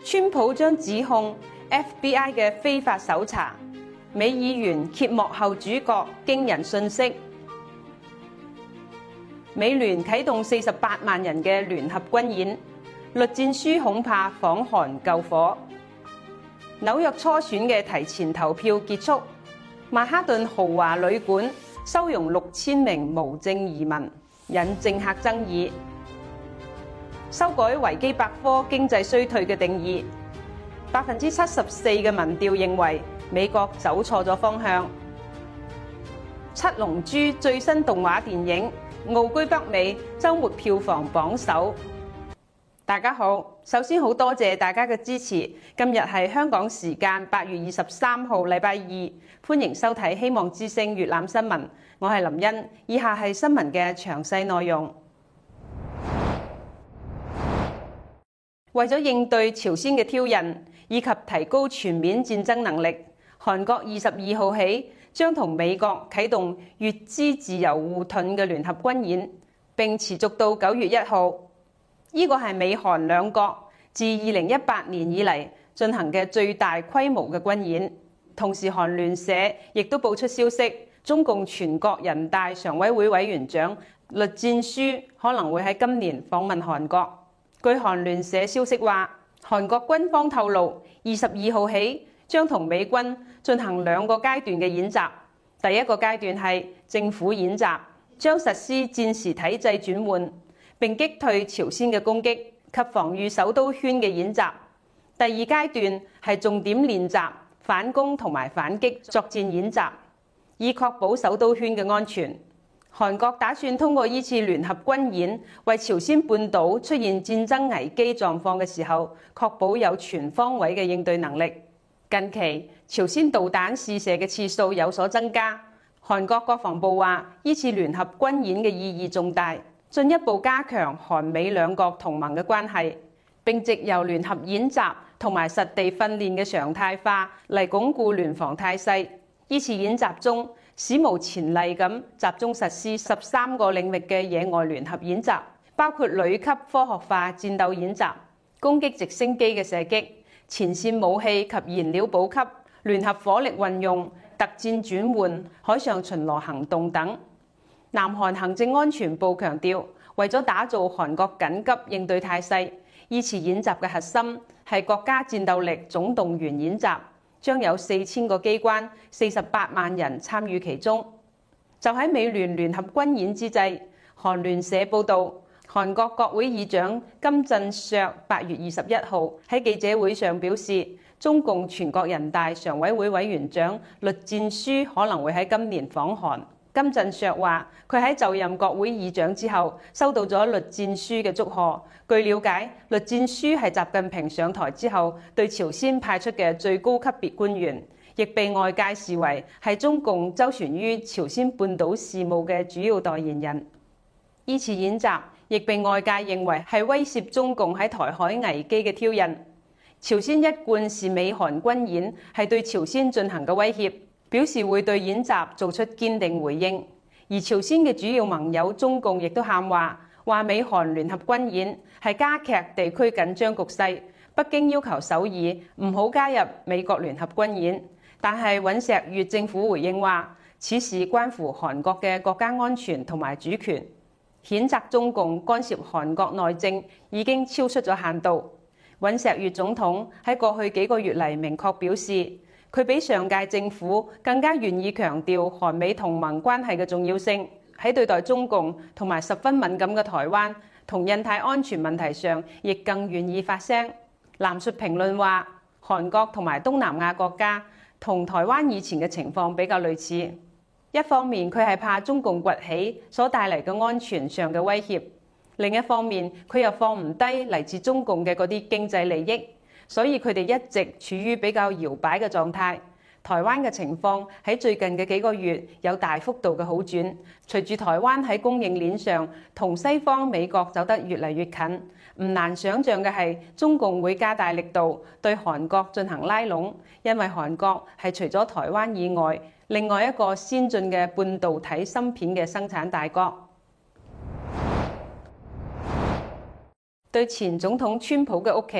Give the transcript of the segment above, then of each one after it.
川普將指控 FBI 嘅非法搜查，美議員揭幕後主角驚人訊息。美聯啟動48萬人嘅聯合軍演，栗戰書恐怕訪韓救火。紐約初選嘅提前投票結束，曼哈頓豪華旅館收容6000名無證移民，引政客爭議。修改維基百科經濟衰退嘅定義，74%嘅民調認為美國走錯咗方向。七龍珠最新動畫電影傲居北美，週末票房榜首。大家好，首先好多謝大家嘅支持。今日係香港時間8月23號，禮拜二，歡迎收睇《希望之聲》粵覽新聞。我係林茵，以下係新聞嘅詳細內容。為咗應對朝鮮嘅挑釁以及提高全面戰爭能力，韓國22號起將同美國啟動乙支自由護盾嘅聯合軍演，並持續到9月1號。呢個係美韓兩國自2018年以嚟進行嘅最大規模嘅軍演。同時，韓聯社亦都報出消息，中共全國人大常委會委員長栗戰書可能會喺今年訪問韓國。據韓聯社消息話，韓國軍方透露22號起將同美軍進行2個階段嘅演習。第一個階段係政府演習，將實施戰時體制轉換，並擊退朝鮮嘅攻擊及防禦首都圈嘅演習。第二階段係重點練習反攻同埋反擊作戰演習，以確保首都圈嘅安全。韓國打算通過呢次聯合軍演，為朝鮮半島出現戰爭危機狀況嘅時候，確保有全方位嘅應對能力。近期朝鮮導彈試射嘅次數有所增加，韓國國防部話呢次聯合軍演嘅意義重大，進一步加強韓美兩國同盟嘅關係，並藉由聯合演習同埋實地訓練嘅常態化嚟鞏固聯防態勢。呢次演習中，史無前例咁集中實施13個領域嘅野外聯合演習，包括旅級科學化戰鬥演習、攻擊直升機嘅射擊、前線武器及燃料補給、聯合火力運用、特戰轉換、海上巡邏行動等。南韓行政安全部強調，為咗打造韓國緊急應對態勢，呢次演習嘅核心係國家戰鬥力總動員演習。將有4000個機關、48萬人參與其中。就喺美聯聯合軍演之際，韓聯社報導，韓國國會議長金振碩8月21號喺記者會上表示，中共全國人大常委會委員長栗戰書可能會喺今年訪韓。金振碩話：佢喺就任國會議長之後，收到咗栗戰書嘅祝賀。據了解，栗戰書係習近平上台之後對朝鮮派出嘅最高級別官員，亦被外界視為係中共周旋於朝鮮半島事務嘅主要代言人。呢次演習亦被外界認為係威懾中共喺台海危機嘅挑釁。朝鮮一貫視美韓軍演係對朝鮮進行嘅威脅，表示會對演習做出堅定回應。而朝鮮嘅主要盟友中共亦都喊話美韓聯合軍演係加劇地區緊張局勢。北京要求首爾唔好加入美國聯合軍演，但係尹錫悅政府回應話，此事關乎韓國嘅國家安全同埋主權，譴責中共干涉韓國內政已經超出咗限度。尹錫悅總統喺過去幾個月嚟明確表示，佢比上屆政府更加願意強調韓美同盟關係嘅重要性，喺對待中共同埋十分敏感嘅台灣同印太安全問題上，亦更願意發聲。南述評論話，韓國同埋東南亞國家同台灣以前嘅情況比較類似。一方面佢係怕中共崛起所帶嚟嘅安全上嘅威脅，另一方面佢又放唔低嚟自中共嘅嗰啲經濟利益。所以佢哋一直處於比較搖擺嘅狀態。台灣嘅情況喺最近嘅幾個月有大幅度嘅好轉，隨住台灣喺供應鏈上同西方美國走得越嚟越近，唔難想像嘅係中共會加大力度對韓國進行拉攏，因為韓國係除咗台灣以外另外一個先進嘅半導體芯片嘅生產大國。對前總統川普嘅屋企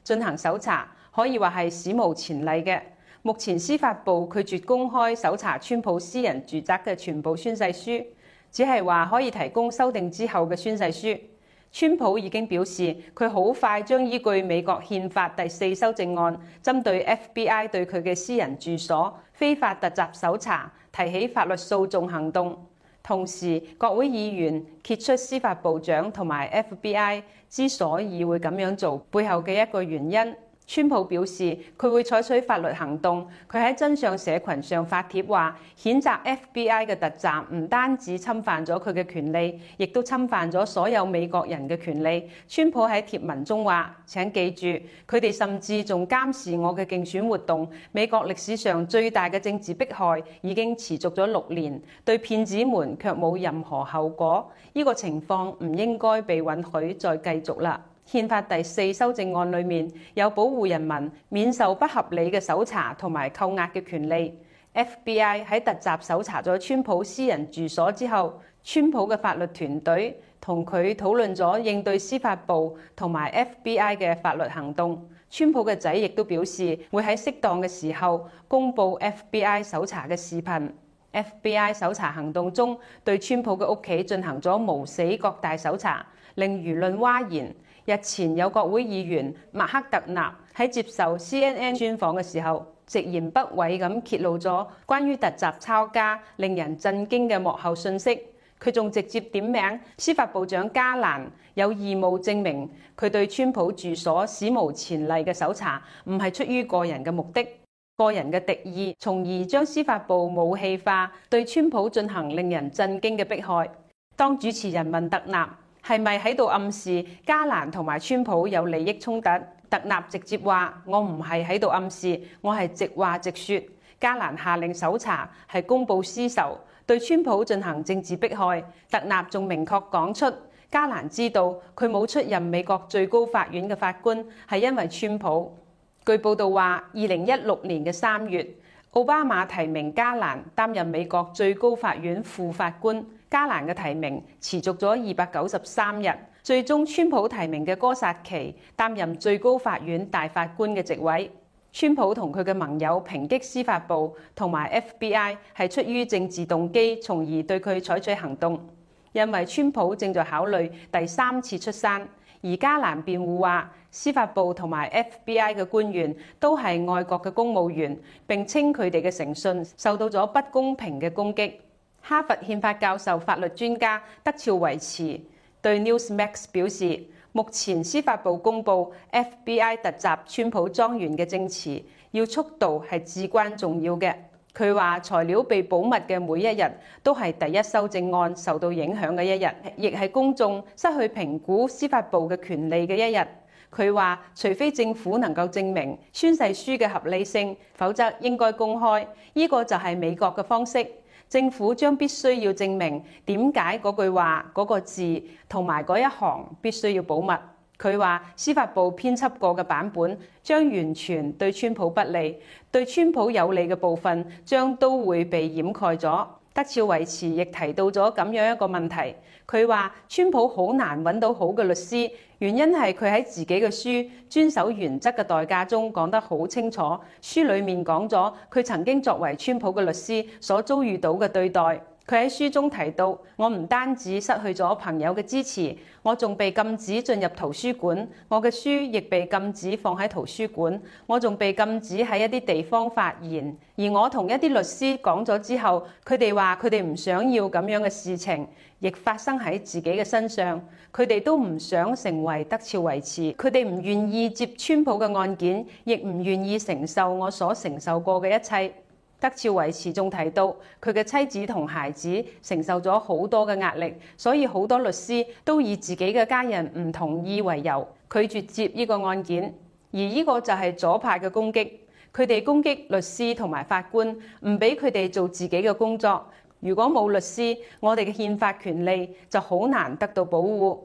進行搜查，可以話係史無前例嘅。目前司法部拒絕公開搜查川普私人住宅嘅全部宣誓書，只係話可以提供修訂之後嘅宣誓書。川普已經表示，佢好快將依據美國憲法第4修正案，針對 FBI 對佢嘅私人住所非法突襲搜查提起法律訴訟行動。同時，國會議員揭出司法部長同埋 FBI 之所以會咁樣做背後嘅一個原因。川普表示佢會採取法律行動。佢喺真相社群上發帖話，譴責 FBI 嘅突襲唔單止侵犯咗佢嘅權利，亦都侵犯咗所有美國人嘅權利。川普喺帖文中話：請記住，佢哋甚至仲監視我嘅競選活動。美國歷史上最大嘅政治迫害已經持續咗6年，對騙子們卻冇任何後果。呢個情況唔應該被允許再繼續啦。憲法第4修正案裏面有保護人民免受不合理嘅搜查同埋扣押嘅權利。FBI 喺突襲搜查咗川普私人住所之後，川普嘅法律團隊同佢討論咗應對司法部同埋 FBI 嘅法律行動。川普嘅仔亦都表示會喺適當嘅時候公佈 FBI 搜查嘅視頻。FBI 搜查行動中對川普嘅屋企進行咗無死角大搜查，令輿論譁然。日前有國會議員麥克特納喺接受 CNN 專訪嘅時候，直言不諱咁揭露咗關於突襲抄家令人震驚嘅幕後信息。佢仲直接點名司法部長加蘭有義務證明佢對川普住所史無前例嘅搜查唔係出於個人嘅目的、個人嘅敵意，從而將司法部武器化，對川普進行令人震驚嘅迫害。當主持人問特納係咪喺度暗示加蘭同埋川普有利益衝突，特納直接話：我唔係喺度暗示，我係直話直說。加蘭下令搜查係公報私仇，對川普進行政治迫害。特納仲明確講出，加蘭知道佢冇出任美國最高法院嘅法官係因為川普。據報道話，2016年嘅3月，奧巴馬提名加蘭擔任美國最高法院副法官。加蘭嘅提名持續咗293日，最終川普提名嘅哥薩奇擔任最高法院大法官嘅職位。川普同佢嘅盟友抨擊司法部同埋 FBI 係出於政治動機，從而對佢採取行動。因為川普正在考慮第3次出山，而加蘭辯護話司法部同埋 FBI 嘅官員都係外國嘅公務員，並稱佢哋嘅誠信受到咗不公平嘅攻擊。哈佛憲法教授、法律專家德肖維茨對 Newsmax 表示，目前司法部公佈 FBI 突襲川普莊園嘅證詞，要速度係至關重要嘅。佢話材料被保密嘅每一日都係第1修正案受到影響嘅一日，亦係公眾失去評估司法部嘅權利嘅一日。佢話除非政府能夠證明宣誓書嘅合理性，否則應該公開。呢個就係美國嘅方式。政府將必須要證明點解嗰句話、嗰個字同埋嗰一行必須要保密。佢話司法部編輯過嘅版本將完全對川普不利，對川普有利嘅部分將都會被掩蓋咗。德肖維茨亦提到咗咁樣一個問題，佢話川普好難揾到好嘅律師，原因係佢喺自己嘅書遵守原則嘅代價中講得好清楚，書裡面講咗佢曾經作為川普嘅律師所遭遇到嘅對待。佢喺書中提到，我唔單止失去咗朋友嘅支持，我仲被禁止進入圖書館，我嘅書亦被禁止放喺圖書館，我仲被禁止喺一啲地方發言。而我同一啲律師講咗之後，佢哋話佢哋唔想要咁樣嘅事情，亦發生喺自己嘅身上。佢哋都唔想成為德肖維茨，佢哋唔願意接川普嘅案件，亦唔願意承受我所承受過嘅一切。德肖維茨仲提到，佢嘅妻子同孩子承受咗好多嘅壓力，所以好多律師都以自己嘅家人唔同意為由，拒絕接呢個案件。而呢個就係左派嘅攻擊，佢哋攻擊律師同埋法官，唔俾佢哋做自己嘅工作。如果冇律師，我哋嘅憲法權利就好難得到保護。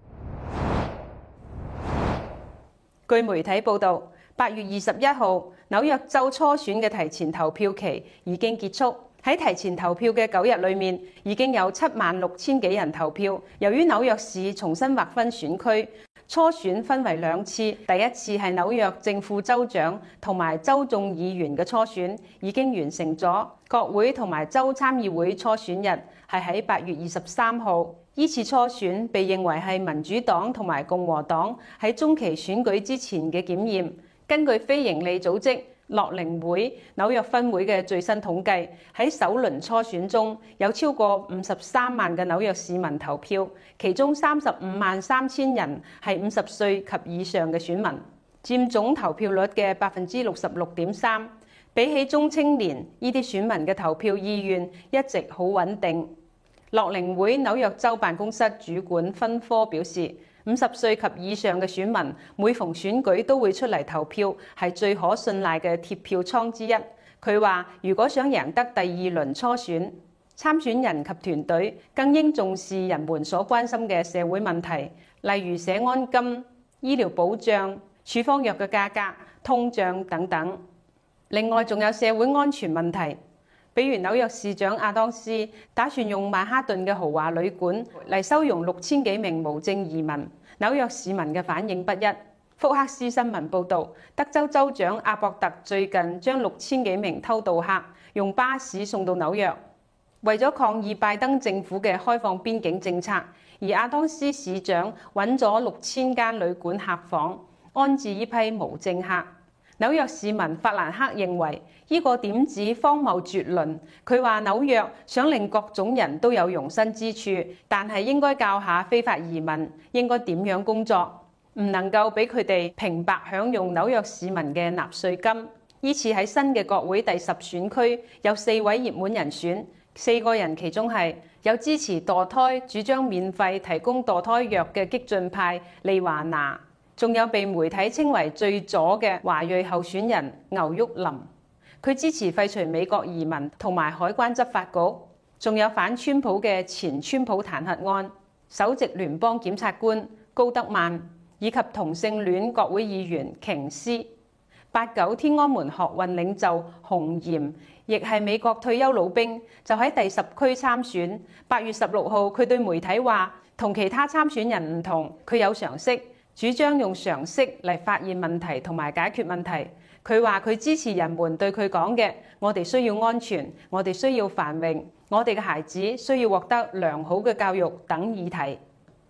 據媒體報導，8月21號，紐約州初選嘅提前投票期已經結束。喺提前投票嘅9日裏面，已經有76000幾人投票。由於紐約市重新劃分選區， 初選分為兩次，第一次係紐約正副州長同埋州眾議員嘅初選，已經完成咗。國會同埋州參議會初選日係喺8月23號。依次初選被認為係民主黨同埋共和黨喺中期選舉之前嘅檢驗。根據非營利組織樂齡會紐約分會嘅最新統計，喺首輪初選中有超過53萬嘅紐約市民投票，其中353000人係50歲及以上嘅選民，佔總投票率嘅66.3%。比起中青年，呢啲選民嘅投票意願一直好穩定。樂齡會紐約州辦公室主管芬科表示，50歲及以上嘅選民每逢選舉都會出嚟投票，係最可信賴嘅鐵票倉之一。佢話：如果想贏得第二輪初選，參選人及團隊更應重視人們所關心嘅社會問題，例如社安金、醫療保障、處方藥嘅價格、通脹等等。另外仲有社會安全問題。比如紐約市長亞當斯打算用曼哈頓嘅豪華旅館嚟收容6000幾名無證移民，紐約市民嘅反應不一。福克斯新聞報導，德州州長阿博特最近將6000幾名偷渡客用巴士送到紐約，為咗抗議拜登政府嘅開放邊境政策，而亞當斯市長揾咗6000間旅館客房安置呢批無證客。紐約市民法蘭克認為呢個點子荒謬絕倫。佢話紐約想令各種人都有容身之處，但係應該教下非法移民應該點樣工作，唔能夠俾佢哋平白享用紐約市民嘅納稅金。依次喺新嘅國會第10選區有4位熱門人選，4個人其中係有支持墮胎、主張免費提供墮胎藥嘅激進派利華拿。仲有被媒體稱為最左嘅華裔候選人牛沃林，佢支持廢除美國移民同埋海關執法局。仲有反川普嘅前川普彈劾案首席聯邦檢察官高德曼，以及同性戀國會議員瓊斯。89天安門學運領袖洪炎，亦係美國退休老兵，就喺第10區參選。8月16號，佢對媒體話：同其他參選人唔同，佢有常識。主張用常識嚟發現問題同埋解決問題。佢話佢支持人們對佢講嘅：我哋需要安全，我哋需要繁榮，我哋嘅孩子需要獲得良好嘅教育等議題。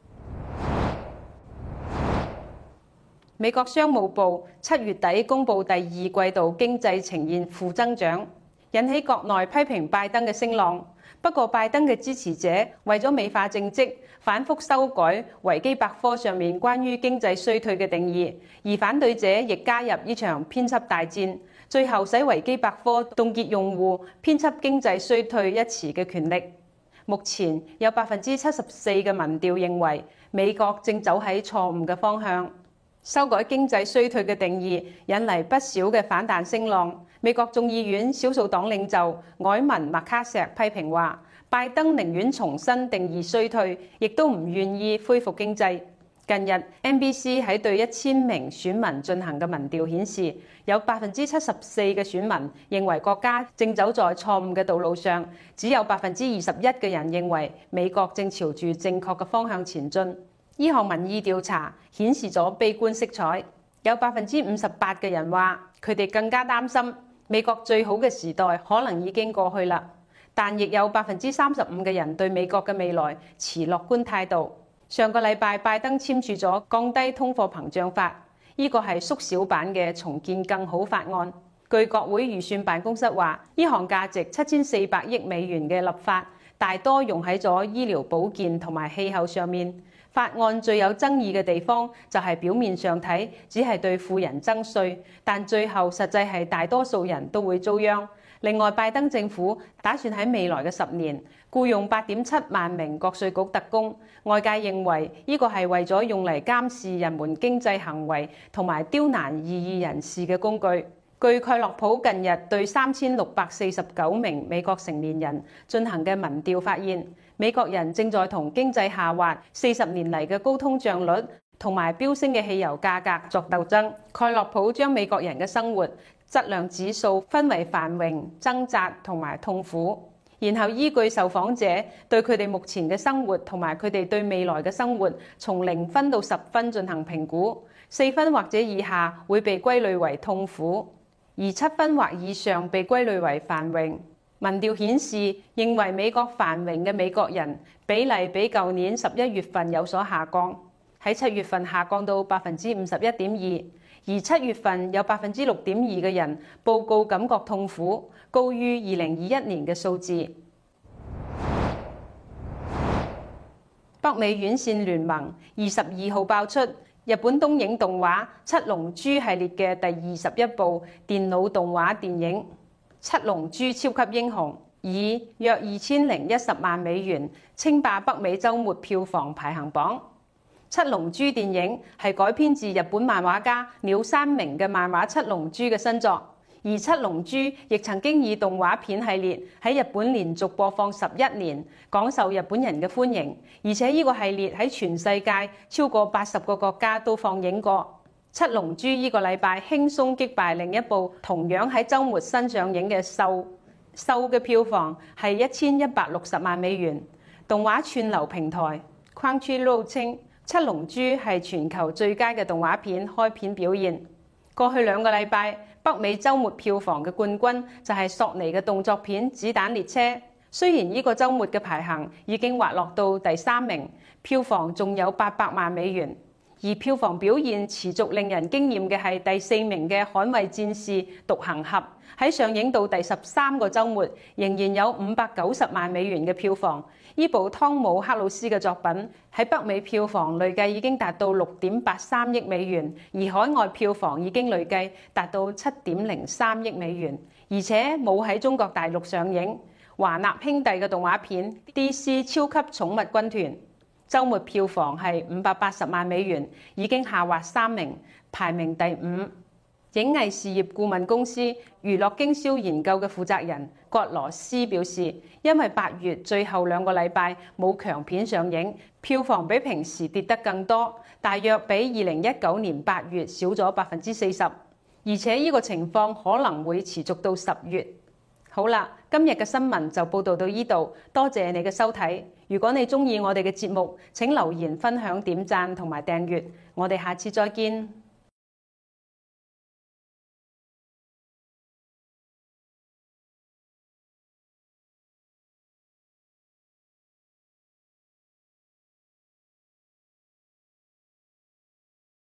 美國商務部7月底公布第2季度經濟呈現負增長，引起國內批評拜登嘅聲浪。不過，拜登嘅支持者為咗美化政績，反覆修改維基百科上面關於經濟衰退嘅定義，而反對者亦加入呢場編輯大戰，最後使維基百科凍結用戶編輯經濟衰退一詞嘅權力。目前有74%嘅民調認為美國正走喺錯誤嘅方向。修改經濟衰退嘅定義引嚟不少嘅反彈聲浪。美國眾議院少數黨領袖凱文麥卡錫批評話，拜登寧願重新定義衰退，亦都唔願意恢復經濟。近日 NBC 喺對1000名選民進行嘅民調顯示，有74%嘅選民認為國家正走在錯誤嘅道路上，只有21%嘅人認為美國正朝住正確嘅方向前進。呢項民意調查顯示咗悲觀色彩，有58%嘅人話佢哋更加擔心美國最好嘅時代可能已經過去啦，但亦有35%嘅人對美國嘅未來持樂觀態度。上個禮拜，拜登簽署咗降低通貨膨脹法，呢個係縮小版嘅重建更好法案。據國會預算辦公室話，呢項價值7400億美元嘅立法，大多用喺咗醫療保健同埋氣候上面。法案最有爭議嘅地方就係表面上睇只係對富人徵稅，但最後實際係大多數人都會遭殃。另外，拜登政府打算喺未來嘅10年僱用8.7萬名國稅局特工，外界認為呢個係為咗用嚟監視人們經濟行為同埋刁難異議人士嘅工具。據蓋洛普近日對3649名美國成年人進行嘅民調發現，美國人正在同經濟下滑40年嚟嘅高通脹率同埋飆升嘅汽油價格作鬥爭。蓋洛普將美國人嘅生活質量指數分為繁榮、掙扎同埋痛苦。 然後依據受訪者對佢哋目前嘅生活同埋佢哋對未來嘅生活，從0分到10分進行評估。4分或者以下會被歸類為痛苦，而7分或以上被歸類為繁榮。民調顯示，認為美國繁榮嘅美國人比例比舊年11月份有所下降，喺7月份下降到51.2%，而7月份有6.2%嘅人報告感覺痛苦，高於2021年嘅數字。北美院線聯盟22號爆出日本東映動畫《七龍珠》系列嘅第21部電腦動畫電影《七龍珠超級英雄》，以約2010萬美元稱霸北美週末票房排行榜。《七龍珠》電影係改編自日本漫畫家鳥山明嘅漫畫《七龍珠》嘅新作，而《七龍珠》亦曾經以動畫片系列喺日本連續播放11年，廣受日本人嘅歡迎。而且呢個系列喺全世界超過80個國家都放映過。《七龍珠》呢個禮拜輕鬆擊敗另一部同樣喺週末新上映嘅《獸》，《獸》嘅票房係1160萬美元。動畫串流平台 Crunchyroll 稱《七龍珠》係全球最佳嘅動畫片開片表現。過去2個禮拜，北美週末票房嘅冠軍就係索尼嘅動作片《子彈列車》。雖然呢個週末嘅排行已經滑落到第3名，票房仲有800萬美元。而票房表現持續令人驚豔嘅係第4名嘅《捍衛戰士獨行俠》，喺上映到第13個週末，仍然有590萬美元嘅票房。呢部湯姆克魯斯嘅作品喺北美票房累計已經達到6.83億美元，而海外票房已經累計達到7.03億美元，而且冇喺中國大陸上映。華納兄弟嘅動畫片《DC 超級寵物軍團》週末票房係580萬美元，已經下滑3名，排名第5。影藝事業顧問公司娛樂經銷研究嘅負責人葛羅斯表示，因為8月最後2個禮拜冇強片上映，票房比平時跌得更多，大約比2019年8月少咗40%，而且呢個情況可能會持續到10月。好啦，今日嘅新聞就報道到呢度，多謝你嘅收睇。如果你鍾意我哋嘅節目，請留言、分享、點讚同埋訂閱。我哋下次再見。